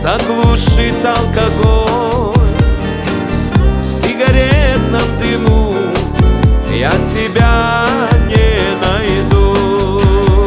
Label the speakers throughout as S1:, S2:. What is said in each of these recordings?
S1: заглушит алкоголь. В сигаретном дыму я себя не найду.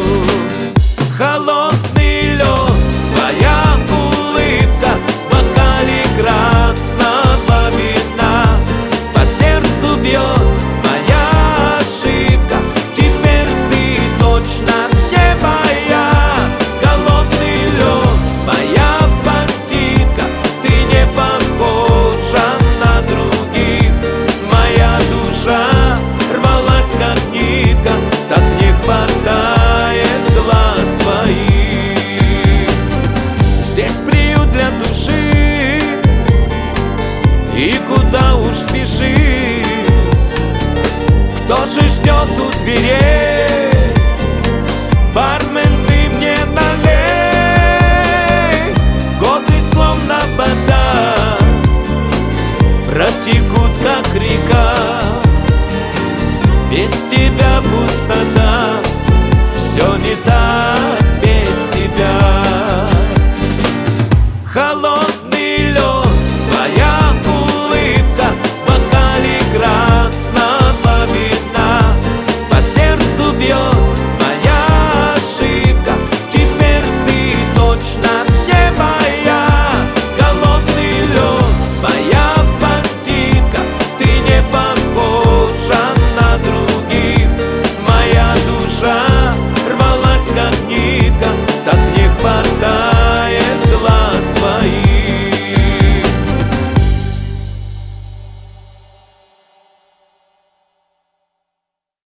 S1: Холодный лед, твоя улыбка, в бокале красного вина. По сердцу бьет моя ошибка, теперь ты точно не моя. Холодный лед, моя бандитка, ты не похожа на других. Моя душа рвалась как нитка, так не хватает глаз твоих. Здесь приют для души, и куда уж спешить? Кто же ждет у дверей? Бармен, ты мне налей. Годы словно вода протекут, как река. Без тебя пустота.